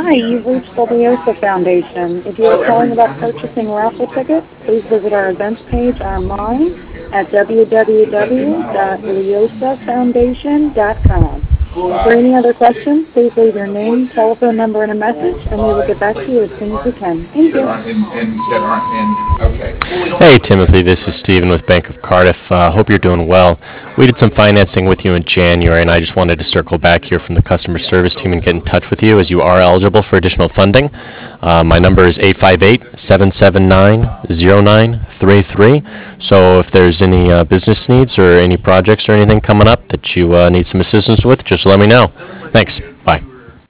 Hi, you've reached the Leosa Foundation. If you are calling about purchasing raffle tickets, please visit our events page online at www.leosafoundation.com. For any other questions, please leave your name, telephone number, and a message, and we will get back to you as soon as we can. Thank you. Okay. Hey, Timothy, this is Steven with Bank of Cardiff. Hope you're doing well. We did some financing with you in January, and I just wanted to circle back here from the customer service team and get in touch with you as you are eligible for additional funding. My number is 858-779-0933. So if there's any business needs or any projects or anything coming up that you need some assistance with, just let me know. Thanks.